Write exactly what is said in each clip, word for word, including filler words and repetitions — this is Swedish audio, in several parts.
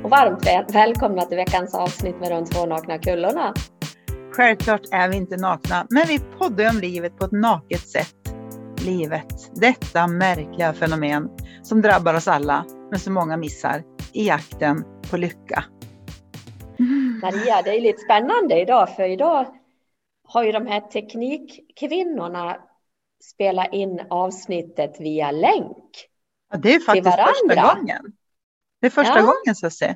och varmt väl- välkomna till veckans avsnitt med de två nakna kullorna. Självklart är vi inte nakna, men vi poddar om livet på ett naket sätt. Livet, detta märkliga fenomen som drabbar oss alla, men så många missar i jakten på lycka. Maria, det är lite spännande idag, för idag har ju de här teknikkvinnorna spelat in avsnittet via länk. Ja, det är faktiskt första gången. Det är första Ja. gången så att säga.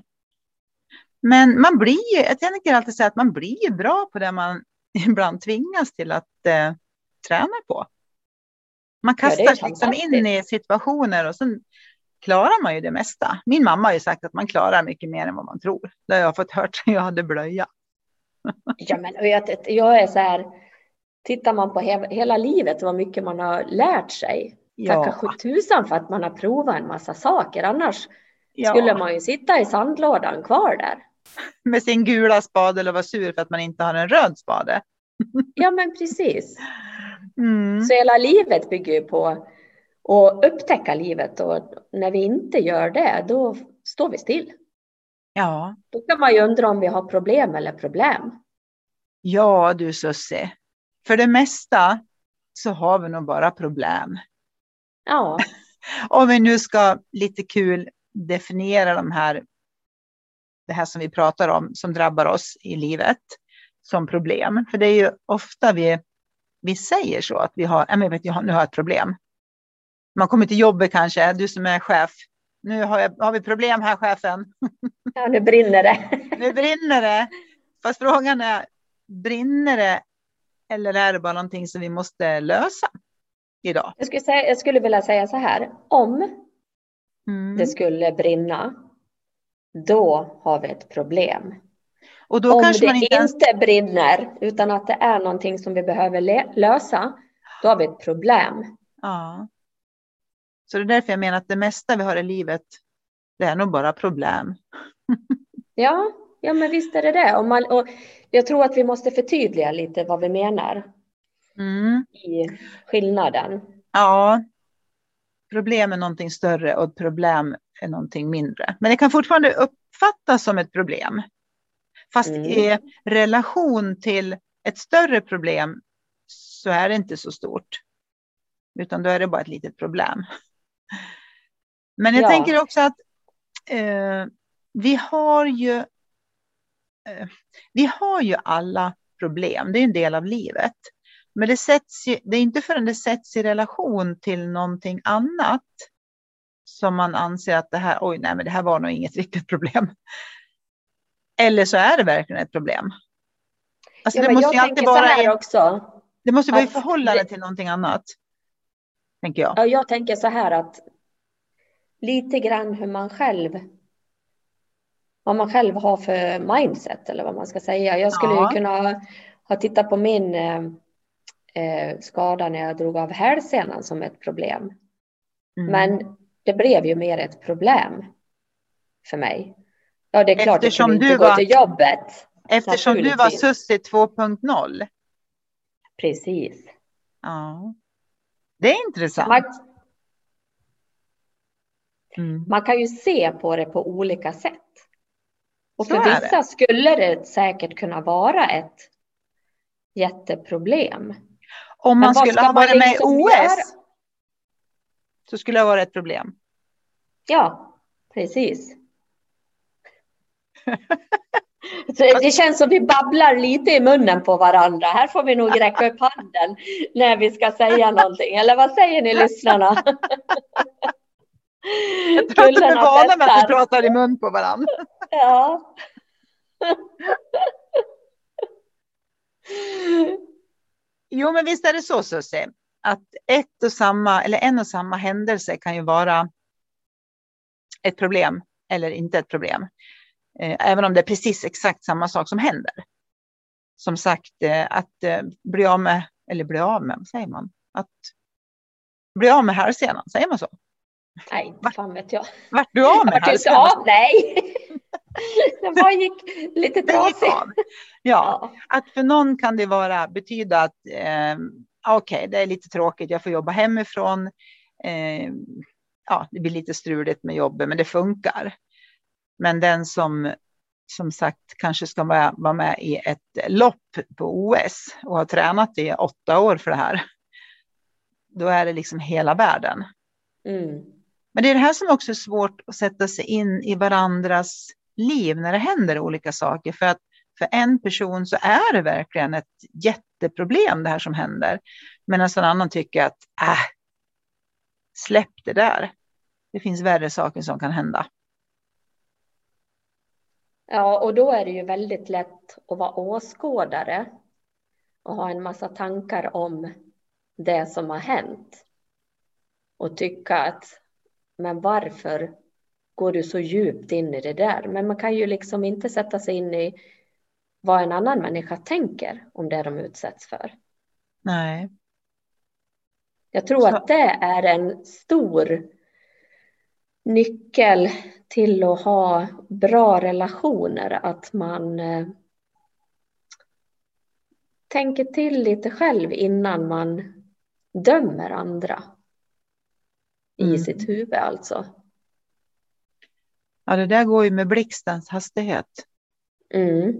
Men man blir ju, jag tänker alltid säga att man blir ju bra på det man ibland tvingas till att eh, träna på. Man Ja, det kastar är sig liksom fantastiskt. in i situationer och sen klarar man ju det mesta. Min mamma har ju sagt att man klarar mycket mer än vad man tror. Det har jag fått hört sen jag hade blöja. Ja, men och jag, jag är så här, tittar man på he, hela livet vad mycket man har lärt sig. Ja. Tacka sjutusan för att man har provat en massa saker. Annars Ja. skulle man ju sitta i sandlådan kvar där. Med sin gula spade eller vara sur för att man inte har en röd spade. Ja, men precis. Mm. Så hela livet bygger ju på att upptäcka livet, och när vi inte gör det, då står vi still. Ja. Då kan man ju undra om vi har problem eller problem. Ja, du Sussie. För det mesta så har vi nog bara problem. Ja. Om vi nu ska lite kul definiera de här, det här som vi pratar om som drabbar oss i livet som problem. För det är ju ofta vi, vi säger så att vi har, jag vet, jag har, nu har jag ett problem. Man kommer till jobbet kanske, du som är chef. Nu har, jag, har vi problem här, chefen. Ja, nu brinner det. Nu brinner det. Fast frågan är, brinner det eller är det bara någonting som vi måste lösa idag? Jag skulle, säga, jag skulle vilja säga så här. Om Mm. det skulle brinna, då har vi ett problem. Och då Om kanske det man inte ens... inte brinner, utan att det är någonting som vi behöver le- lösa, då har vi ett problem. Ja. Så det är därför jag menar att det mesta vi har i livet, det är nog bara problem. Ja, ja, men visst är det det. Och man, och jag tror att vi måste förtydliga lite vad vi menar Mm. i skillnaden. Ja, problem är någonting större och ett problem är någonting mindre. Men det kan fortfarande uppfattas som ett problem. Fast Mm. i relation till ett större problem så är det inte så stort. Utan då är det bara ett litet problem. Men jag Ja. tänker också att eh, vi har ju eh, vi har ju alla problem. Det är en del av livet. Men det, sätts ju, det är inte förrän det sätts i relation till någonting annat som man anser att det här, oj nej men det här var nog inget riktigt problem. Eller så är det verkligen ett problem. Alltså Ja, det men måste jag ju alltid tänker så vara här en, också. det måste vara i att förhållande det- till någonting annat. Tänker jag. Ja, jag tänker så här att lite grann hur man själv, vad man själv har för mindset eller vad man ska säga. Jag skulle Ja. ju kunna ha tittat på min eh, eh, skada när jag drog av hälsenan som ett problem. Mm. Men det blev ju mer ett problem för mig. Ja, det är klart, Eftersom jag kunde du inte gå var- till jobbet. Eftersom du var naturligtvis. Sussie två punkt noll. Precis. Ja. Det är intressant. Man, Mm. man kan ju se på det på olika sätt. Och Så för är vissa det. skulle det säkert kunna vara ett jätteproblem. Om Men man vad skulle ska ha man varit med i liksom O göra? S så skulle det vara ett problem. Ja, precis. Så det känns som vi babblar lite i munnen på varandra. Här får vi nog räcka upp handen när vi ska säga någonting. Eller vad säger ni, lyssnarna? Jag tror att de är Kullarna vana med att vi testar. pratar i mun på varandra. Ja. Jo, men visst är det så, Sussie, att ett och samma, eller en och samma händelse kan ju vara ett problem eller inte ett problem. Eh, även om det är precis exakt samma sak som händer. Som sagt, eh, att eh, bli av med, eller bli av med, vad säger man? Att bli av med hälsenan, säger man så? Nej, inte fan vet jag. Vart du av Jag med vart inte hälsenan? av, nej. Den bara gick lite Den gick trasig. av. Ja, att för någon kan det vara, betyda att eh, okej, okay, det är lite tråkigt, jag får jobba hemifrån. Eh, ja, det blir lite struligt med jobbet, men det funkar. Men den som som sagt kanske ska vara, vara med i ett lopp på O S och har tränat i åtta år för det här. Då är det liksom hela världen. Mm. Men det är det här som också är svårt att sätta sig in i varandras liv när det händer olika saker. För att för en person så är det verkligen ett jätteproblem det här som händer. Medan en annan tycker att äh, släpp det där. Det finns värre saker som kan hända. Ja, och då är det ju väldigt lätt att vara åskådare och ha en massa tankar om det som har hänt. Och tycka att, men varför går du så djupt in i det där? Men man kan ju liksom inte sätta sig in i vad en annan människa tänker om det de utsätts för. Nej. Jag tror Så. att det är en stor nyckel till att ha bra relationer. Att man eh, tänker till lite själv innan man dömer andra. Mm. I sitt huvud alltså. Ja, det där går ju med blixtens hastighet. Mm.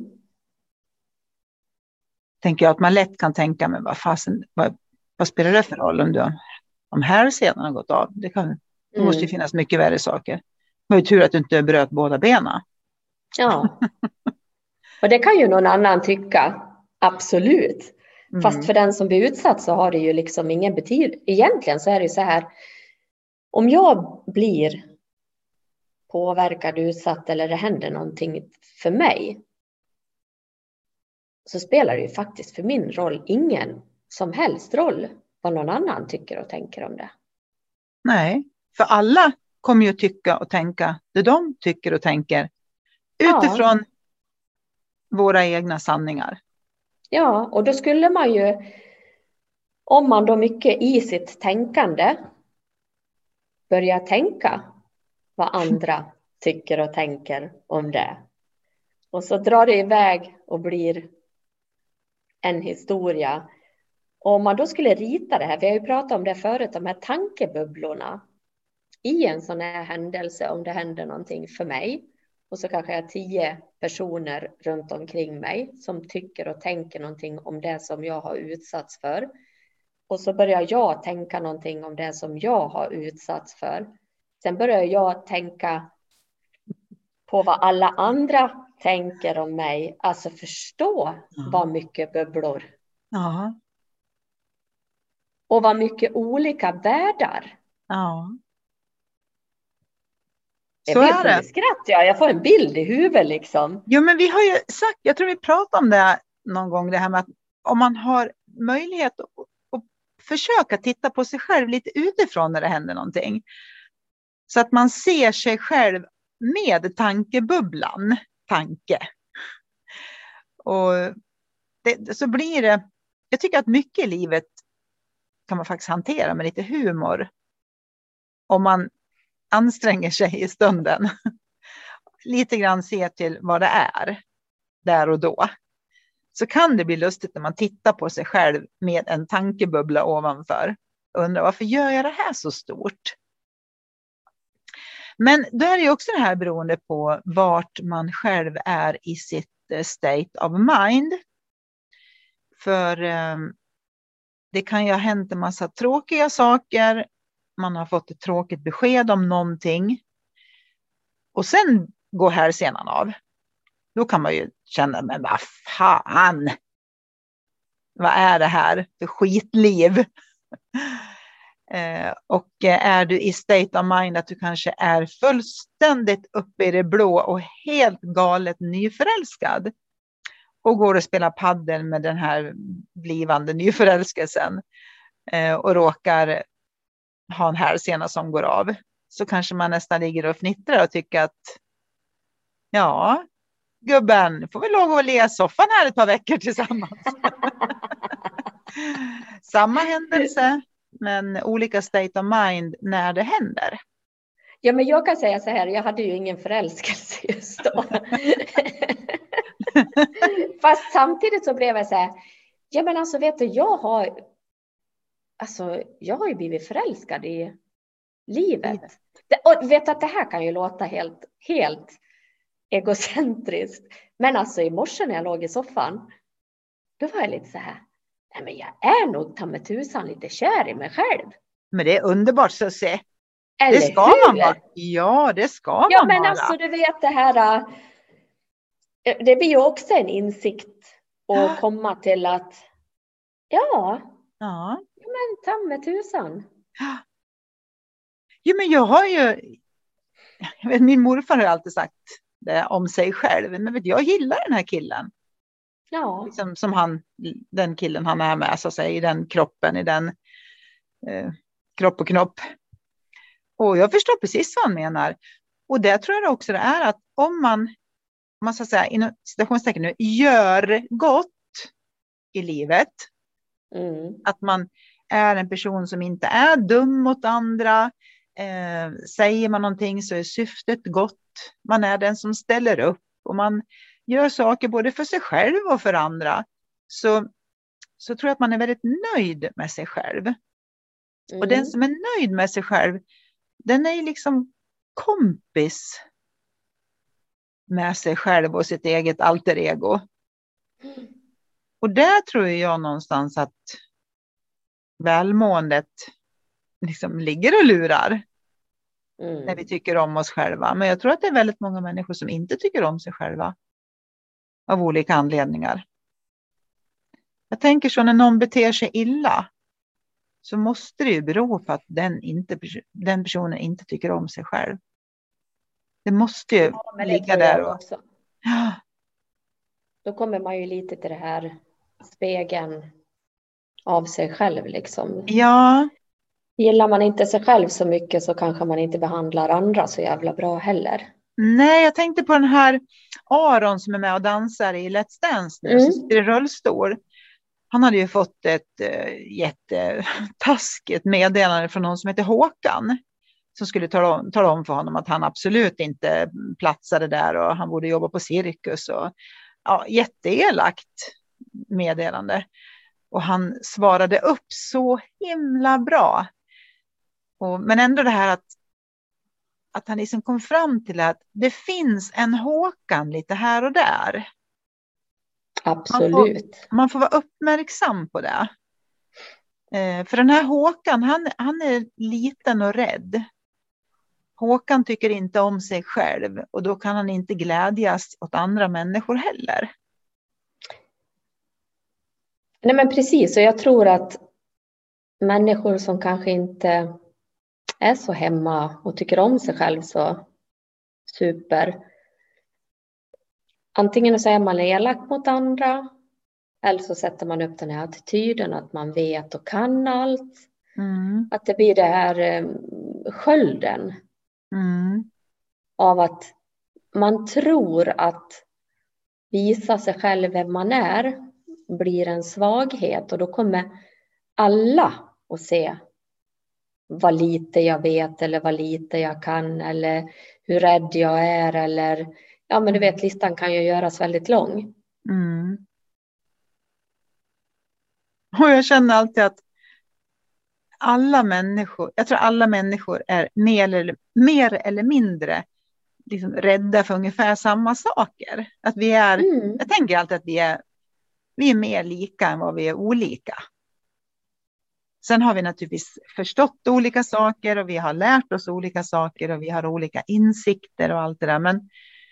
Tänker jag att man lätt kan tänka, men vad fasen, vad, vad spelar det för roll om du om här sedan har gått av? Det, kan, det Mm. måste ju finnas mycket värre saker. Det var ju tur att du inte bröt båda benen. Ja. Och det kan ju någon annan tycka. Absolut. Mm. Fast för den som blir utsatt så har det ju liksom ingen betydelse. Egentligen så är det ju så här. Om jag blir påverkad, utsatt eller det händer någonting för mig. Så spelar det ju faktiskt för min roll ingen som helst roll vad någon annan tycker och tänker om det. Nej, för alla kommer ju att tycka och tänka det de tycker och tänker utifrån ja. Våra egna sanningar. Ja, och då skulle man ju, om man då mycket i sitt tänkande börja tänka vad andra tycker och tänker om det. Och så drar det iväg och blir en historia. Och om man då skulle rita det här, vi har ju pratat om det förut, de här tankebubblorna i en sån här händelse, om det händer någonting för mig. Och så kanske jag har tio personer runt omkring mig som tycker och tänker någonting om det som jag har utsatts för. Och så börjar jag tänka någonting om det som jag har utsatts för. Sen börjar jag tänka på vad alla andra tänker om mig. Alltså förstå ja. Vad mycket bubblor. Ja. Och vad mycket olika världar. Ja. Jag vet inte, det skrattar jag. Jag får en bild i huvudet liksom. Jo, men vi har ju sagt, jag tror vi pratade om det någon gång, det här med att om man har möjlighet att, att försöka titta på sig själv lite utifrån när det händer någonting. Så att man ser sig själv med tankebubblan, tanke. Och det, så blir det, jag tycker att mycket i livet kan man faktiskt hantera med lite humor. Om man anstränger sig i stunden. Lite grann se till vad det är. Där och då. Så kan det bli lustigt när man tittar på sig själv med en tankebubbla ovanför. Undrar varför gör jag det här så stort? Men då är det ju också det här beroende på vart man själv är i sitt state of mind. För eh, det kan ju ha hänt en massa tråkiga saker. Man har fått ett tråkigt besked om någonting. Och sen går här senan av. Då kan man ju känna, men vad fan. Vad är det här för skitliv? eh, och är du i state of mind att du kanske är fullständigt uppe i det blå och helt galet nyförälskad. Och går och spelar paddel med den här blivande nyförälskelsen. Eh, och råkar ha en hälsena som går av. Så kanske man nästan ligger och fnittrar och tycker att ja, gubben, får vi lov att le soffan här ett par veckor tillsammans. Samma händelse, men olika state of mind när det händer. Ja, men jag kan säga så här, jag hade ju ingen förälskelse just då. Fast samtidigt så blev jag så här, ja men alltså vet du, jag har, alltså jag har ju blivit förälskad i livet. Det, och vet att det här kan ju låta helt, helt egocentriskt. Men alltså i morse när jag låg i soffan, då var jag lite så här, nej men jag är nog ta med tusan lite kär i mig själv. Men det är underbart så att se. Eller Det ska hur? man vara. Ja, det ska Ja, man men vara. alltså du vet det här, äh, det blir ju också en insikt att komma till att, ja, Ja. ja men ta med tusan. Jo, men jag har ju, jag vet, min morfar har alltid sagt det om sig själv. Men vet, jag gillar den här killen. Ja. Liksom, som han, den killen han är med, så att säga, i den kroppen, i den eh, kropp och knopp. Och jag förstår precis vad han menar. Och det tror jag också det är att om man, man ska säga inom citationstecken nu, gör gott i livet. Mm. Att man är en person som inte är dum mot andra. Eh, säger man någonting så är syftet gott. Man är den som ställer upp. Och man gör saker både för sig själv och för andra. Så, så tror jag att man är väldigt nöjd med sig själv. Mm. Och den som är nöjd med sig själv, den är ju liksom kompis med sig själv och sitt eget alter ego. Mm. Och där tror jag någonstans att välmåendet liksom ligger och lurar. Mm. När vi tycker om oss själva. Men jag tror att det är väldigt många människor som inte tycker om sig själva. Av olika anledningar. Jag tänker så när någon beter sig illa. Så måste det ju bero på att den, inte, den personen inte tycker om sig själv. Det måste ju ja, men det ligga tror där. Jag och, också. ja. Då kommer man ju lite till det här spegeln av sig själv liksom. Ja. Gillar man inte sig själv så mycket så kanske man inte behandlar andra så jävla bra heller. Nej, jag tänkte på den här Aron som är med och dansar i Let's Dance nu. Mm. Som sitter i rullstol. Han hade ju fått ett äh, jättetaskigt meddelande från någon som heter Håkan. Som skulle tala om, tala om för honom att han absolut inte platsade där. Och han borde jobba på cirkus. Och, ja, jätteelakt meddelande. Och han svarade upp så himla bra. Och, men ändå det här att, att han liksom kom fram till att det finns en Håkan lite här och där. Absolut. Man får, man får vara uppmärksam på det. Eh, för den här Håkan, han, han är liten och rädd. Håkan tycker inte om sig själv. Och då kan han inte glädjas åt andra människor heller. Nej men precis, och jag tror att människor som kanske inte är så hemma och tycker om sig själv så super. Antingen så är man elak mot andra eller så sätter man upp den här attityden att man vet och kan allt. Mm. Att det blir det här eh, skölden mm. av att man tror att visa sig själv vem man är blir en svaghet och då kommer alla att se vad lite jag vet eller vad lite jag kan eller hur rädd jag är eller ja men du vet listan kan ju göras väldigt lång. Mm. Och jag känner alltid att alla människor, jag tror alla människor är mer eller, mer eller mindre liksom rädda för ungefär samma saker. Att vi är, mm. jag tänker alltid att vi är, vi är mer lika än vad vi är olika. Sen har vi naturligtvis förstått olika saker och vi har lärt oss olika saker och vi har olika insikter och allt det där. Men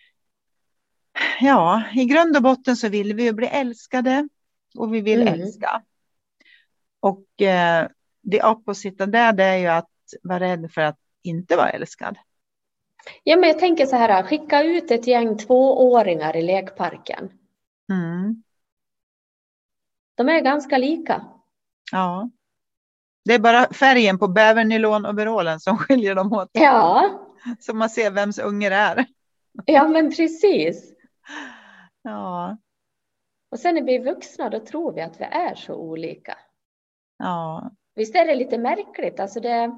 ja, i grund och botten så vill vi ju bli älskade och vi vill mm. älska. Och eh, det opposita där det är ju att vara rädd för att inte vara älskad. Ja, men jag tänker så här, skicka ut ett gäng tvååringar i lekparken. Mm. De är ganska lika. Ja. Det är bara färgen på bävernylon-overallen som skiljer dem åt. Ja. Så man ser vems unger är. Ja, men precis. Ja. Och sen när vi är vuxna, då tror vi att vi är så olika. Ja. Visst är det lite märkligt? Alltså det...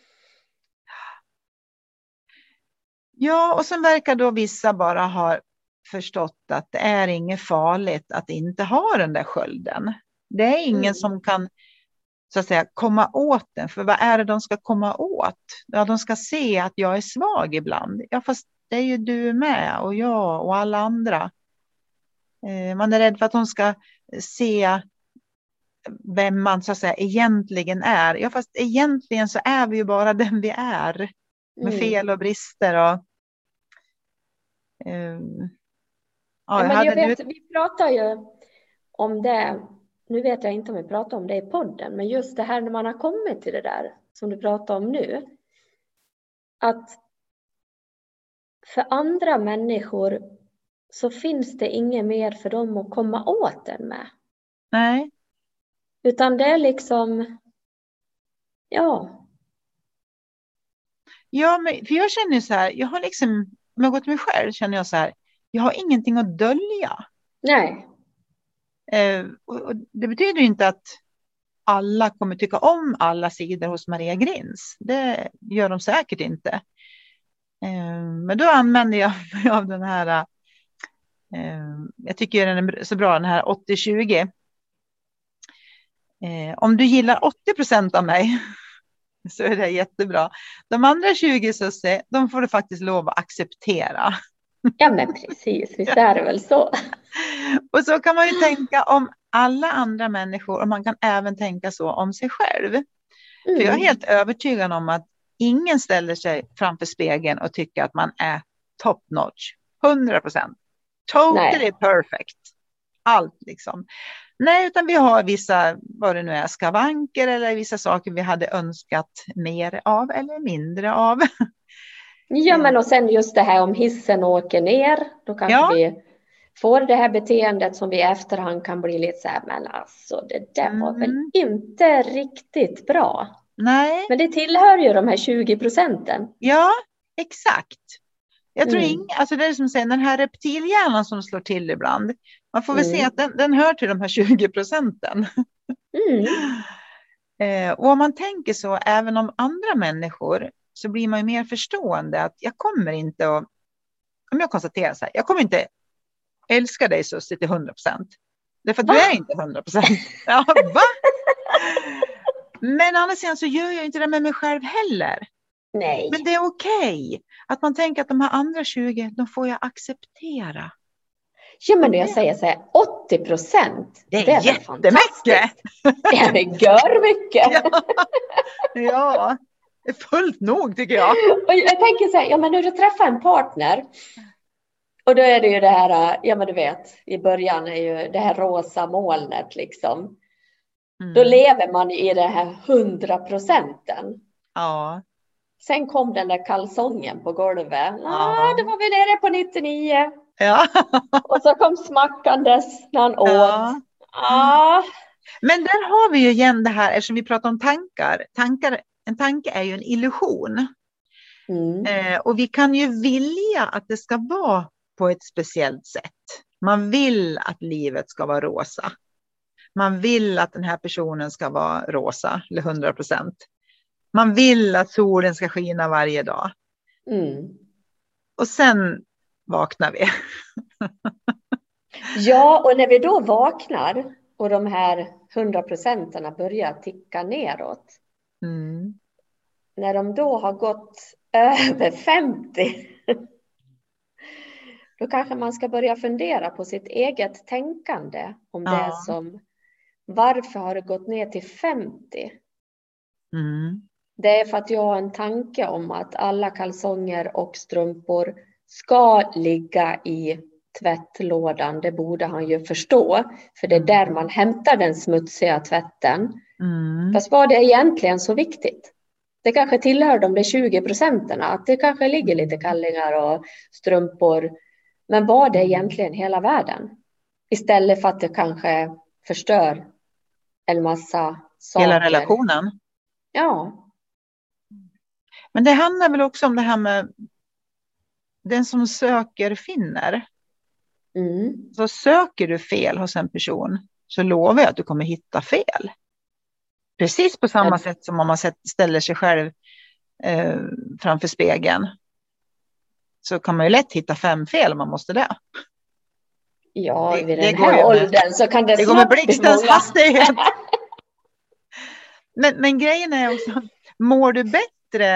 Ja, och sen verkar då vissa bara ha förstått att det är inget farligt att inte ha den där skölden. Det är ingen mm. som kan så att säga komma åt den. För vad är det de ska komma åt? Ja, de ska se att jag är svag ibland. Ja, fast det är ju du med och jag och alla andra. Eh, man är rädd för att de ska se vem man så att säga egentligen är. Ja, fast egentligen så är vi ju bara den vi är. Med Mm. fel och brister och... Eh, Ja, ja, jag men jag hade vet, nu... vi pratar ju om det, nu vet jag inte om vi pratar om det i podden, men just det här när man har kommit till det där som du pratar om nu, att för andra människor så finns det inget mer för dem att komma åt en med. Nej. Utan det är liksom, ja. Ja, men för jag känner så här, jag har liksom, om jag går till mig själv känner jag så här, jag har ingenting att dölja. Nej. Eh, och, och det betyder inte att alla kommer tycka om alla sidor hos Maria Grins. Det gör de säkert inte. Eh, men då använder jag mig av den här, eh, jag tycker den är så bra, den här åttio tjugo. Eh, om du gillar åttio procent av mig så är det jättebra. De andra tjugo, Susie, de får du faktiskt lov att acceptera. Ja, men precis, visst är det väl så. Och så kan man ju tänka om alla andra människor, och man kan även tänka så om sig själv. Mm. För jag är helt övertygad om att ingen ställer sig framför spegeln och tycker att man är top notch. hundra procent. Totally Nej. perfect. Allt liksom. Nej, utan vi har vissa, vad det nu är, skavanker eller vissa saker vi hade önskat mer av eller mindre av. Ja, men och sen just det här om hissen åker ner, då kanske Ja. vi får det här beteendet som vi i efterhand kan bli lite så här, men alltså det där var väl Mm. inte riktigt bra. Nej. Men det tillhör ju de här tjugo procenten. Ja, exakt. Jag tror Mm. ing, alltså det är som säger, den här reptilhjärnan som slår till ibland. Man får väl Mm. se att den, den hör till de här tjugo procenten. Mm. Eh, och om man tänker så även om andra människor så blir man ju mer förstående att jag kommer inte att, om jag konstaterar så här, jag kommer inte älska dig Susie till hundra procent. Därför att Va? du är inte hundra procent. Ja, va? Men annars sidan så gör jag inte det med mig själv heller. Nej. Men det är okej att man tänker att de här andra tjugo, de får jag acceptera. Ja, men jag säger så här, åttio procent. Det är, det är jättemycket. Det är gör mycket. Ja. Ja, det är fullt nog tycker jag. Och jag tänker så här, ja men när du träffar en partner. Och då är det ju det här, ja men du vet, i början är ju det här rosa molnet liksom. Mm. Då lever man i det här hundra procenten. Ja. Sen kom den där kalsongen på golvet. Ja. Ah, då var vi nere på nittionio. Ja. Och så kom smackandes när han åt. Ja. Ah. Men där har vi ju igen det här, eftersom vi pratar om tankar. tankar en tanke är ju en illusion. Mm. Eh, och vi kan ju vilja att det ska vara på ett speciellt sätt. Man vill att livet ska vara rosa. Man vill att den här personen ska vara rosa, eller hundra procent. Man vill att solen ska skina varje dag. Mm. Och sen vaknar vi. Ja, och när vi då vaknar och de här hundra procenten börjar ticka neråt. Mm. När de då har gått över femtio. Då kanske man ska börja fundera på sitt eget tänkande. Om Ja. det är som, varför har det gått ner till femtio? Mm. Det är för att jag har en tanke om att alla kalsonger och strumpor ska ligga i tvättlådan. Det borde han ju förstå. För det är där man hämtar den smutsiga tvätten. Mm. Fast var det egentligen så viktigt? Det kanske tillhör de där tjugo procenten. Att det kanske ligger lite kallingar och strumpor. Men var det egentligen hela världen? Istället för att det kanske förstör en massa saker. Hela relationen. Ja. Men det handlar väl också om det här med den som söker finner. Mm. Så söker du fel hos en person så lovar jag att du kommer hitta fel. Precis på samma Ja. sätt som om man ställer sig själv eh, framför spegeln. Så kan man ju lätt hitta fem fel om man måste det. Ja, Det- vid det den går här ju med- åldern så kan det, Det går med snabbt bli blixtens många. hastighet. Men, men grejen är också, mår du bättre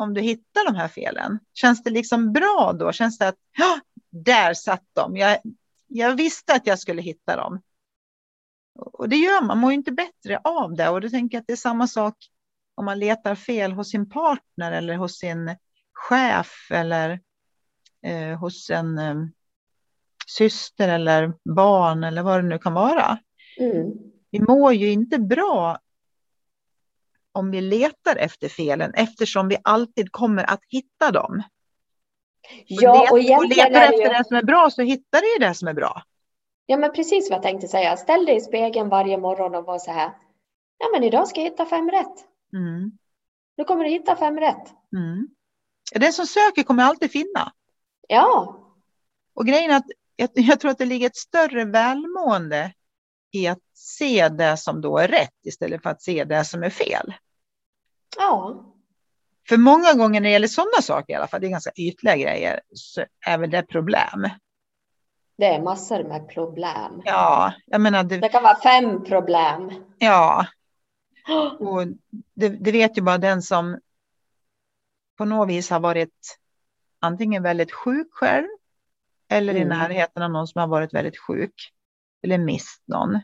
om du hittar de här felen? Känns det liksom bra då? Känns det att ja, där satt de. Jag, jag visste att jag skulle hitta dem. Och det gör man. Man mår ju inte bättre av det. Och då tänker jag att det är samma sak om man letar fel hos sin partner eller hos sin chef eller eh, hos en eh, syster eller barn eller vad det nu kan vara. Mm. Vi mår ju inte bra om vi letar efter felen eftersom vi alltid kommer att hitta dem. Ja, och och egentligen letar är det efter ju... det som är bra så hittar du ju det som är bra. Ja, men precis vad jag tänkte säga. Ställ dig i spegeln varje morgon och var så här. Ja, men idag ska jag hitta fem rätt. Mm. Nu kommer du hitta fem rätt. Mm. Den som söker kommer alltid finna. Ja. Och grejen är att jag, jag tror att det ligger ett större välmående i att se det som då är rätt istället för att se det som är fel. Ja. För många gånger när det gäller sådana saker i alla fall, det är ganska ytliga grejer, så är väl det problem. Det är massor med problem. Ja, jag menar... Det, det kan vara fem problem. Ja. Och det, det vet ju bara den som på något vis har varit antingen väldigt sjuk själv eller mm. i närheten av någon som har varit väldigt sjuk eller mist någon.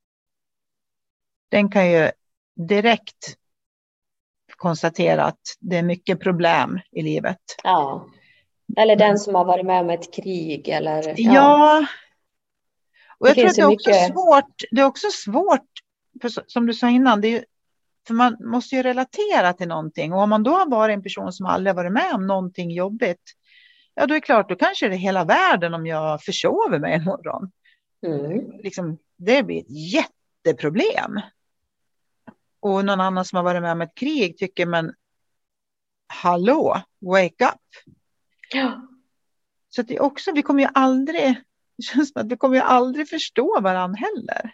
Den kan ju direkt konstatera att det är mycket problem i livet. Ja. Eller den som har varit med om ett krig eller ja. Ja. Och jag det tror att det är mycket... också svårt. Det är också svårt för, som du sa innan, det är, för man måste ju relatera till någonting. Och om man då har varit en person som aldrig varit med om någonting jobbigt, ja då är det klart, då kanske det är hela världen om jag försover mig en morgon. Mm. Liksom, det blir ett jätteproblem. Och någon annan som har varit med om ett krig tycker, men hallå, wake up. Ja. Så att det är också, vi kommer ju aldrig, det känns som att vi kommer ju aldrig förstå varandra heller.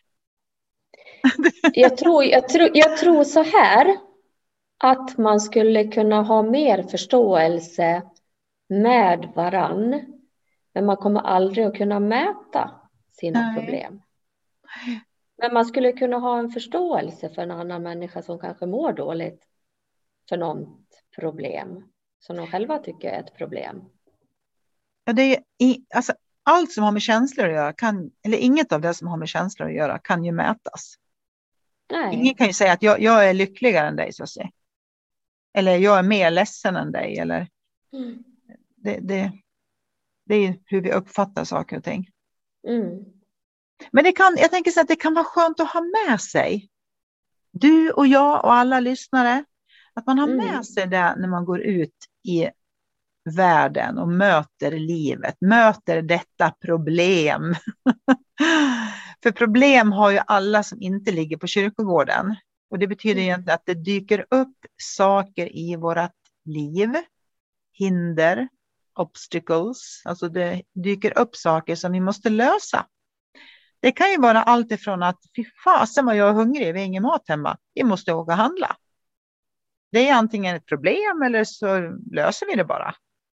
Jag tror, jag, tror, jag tror så här att man skulle kunna ha mer förståelse med varann, men man kommer aldrig att kunna mäta sina Nej. problem. Men man skulle kunna ha en förståelse för en annan människa som kanske mår dåligt för något problem som de själva tycker är ett problem. Ja, det är i, alltså, allt som har med känslor att göra kan, eller inget av det som har med känslor att göra kan ju mätas. Nej. Ingen kan ju säga att jag, jag är lyckligare än dig, så att säga. Eller jag är mer ledsen än dig. Eller Mm. det, det, det är hur vi uppfattar saker och ting. Mm. Men det kan, jag tänker så att det kan vara skönt att ha med sig. Du och jag och alla lyssnare. Att man har med Mm. sig det när man går ut i världen och möter livet. Möter detta problem. För problem har ju alla som inte ligger på kyrkogården. Och det betyder mm. egentligen att det dyker upp saker i vårt liv. Hinder, obstacles. Alltså det dyker upp saker som vi måste lösa. Det kan ju vara allt ifrån att fy fasen vad jag är hungrig, vi har ingen mat hemma. Vi måste åka och handla. Det är antingen ett problem eller så löser vi det bara.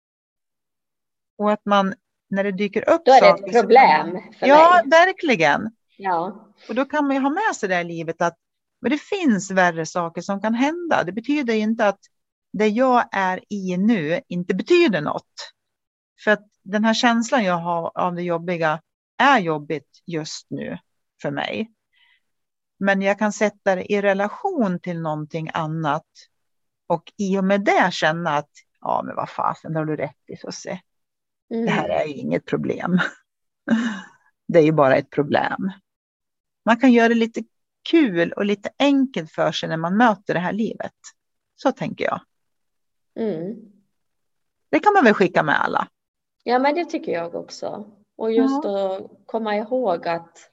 Och att man, när det dyker upp då är det saker, ett problem man, för ja, mig. verkligen. Ja. Och då kan man ju ha med sig det i livet att men det finns värre saker som kan hända. Det betyder inte att det jag är i nu inte betyder något. För att den här känslan jag har av det jobbiga är jobbigt just nu för mig. Men jag kan sätta det i relation till någonting annat. Och i och med det känna att ja, men vad fasen, har du rätt i så se. Mm. Det här är ju inget problem. Det är ju bara ett problem. Man kan göra det lite kul och lite enkelt för sig när man möter det här livet. Så tänker jag. Mm. Det kan man väl skicka med alla. Ja, men det tycker jag också. Och just ja. Att komma ihåg att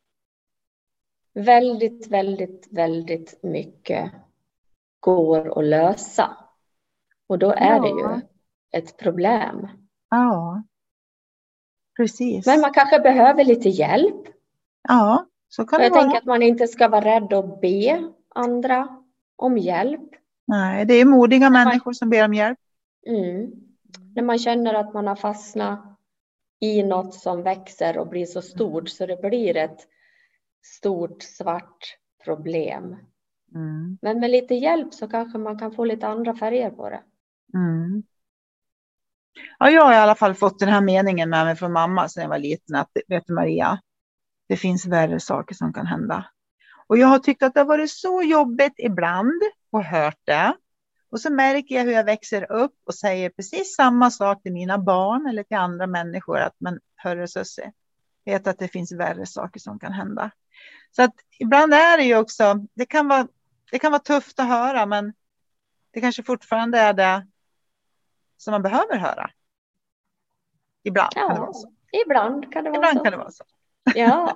väldigt, väldigt, väldigt mycket går att lösa. Och då är ja. det ju ett problem. Ja, precis. Men man kanske behöver lite hjälp. Ja, så kan och det jag vara. tänker att man inte ska vara rädd att be andra om hjälp. Nej, det är modiga När människor man, som ber om hjälp. Mm, när man känner att man har fastnat i något som växer och blir så stort så det blir ett stort svart problem. Mm. Men med lite hjälp så kanske man kan få lite andra färger på det. Mm. Ja, jag har i alla fall fått den här meningen med mig från mamma sedan jag var liten. Att, vet du Maria, det finns värre saker som kan hända. Och jag har tyckt att det har varit så jobbigt ibland och hört det. Och så märker jag hur jag växer upp och säger precis samma sak till mina barn eller till andra människor. Att men hörru Sussie, vet att det finns värre saker som kan hända. Så att ibland är det ju också, det kan vara, det kan vara tufft att höra, men det kanske fortfarande är det som man behöver höra. Ibland Ja, kan det vara så. Ibland kan det vara Ibland så. kan det vara så. Ja.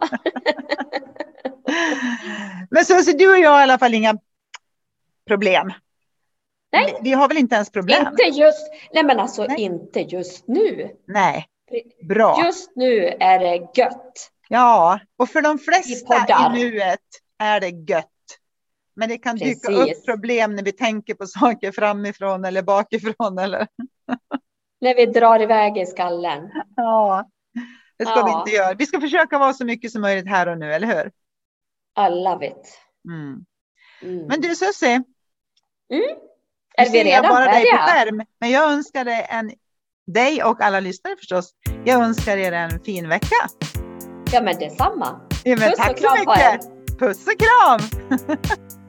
Men så, så du och jag har i alla fall inga problem. Nej. Vi, vi har väl inte ens problem? Inte just, nej men alltså Nej. inte just nu. Nej, bra. Just nu är det gött. Ja, och för de flesta poddar. i nuet är det gött. Men det kan dyka Precis. upp problem när vi tänker på saker framifrån eller bakifrån. Eller? När vi drar iväg i skallen. Ja, det ska Ja. vi inte göra. Vi ska försöka vara så mycket som möjligt här och nu, eller hur? Alla vet. Mm. Mm. Men du Sussie, Mm. nu Är vi ser jag redan bara dig på färdiga? skärm. Men jag önskar dig, en, dig och alla lyssnare förstås. Jag önskar er en fin vecka. Ja men detsamma. Ja, men Puss tack och kram så på er. mycket. Puss och kram.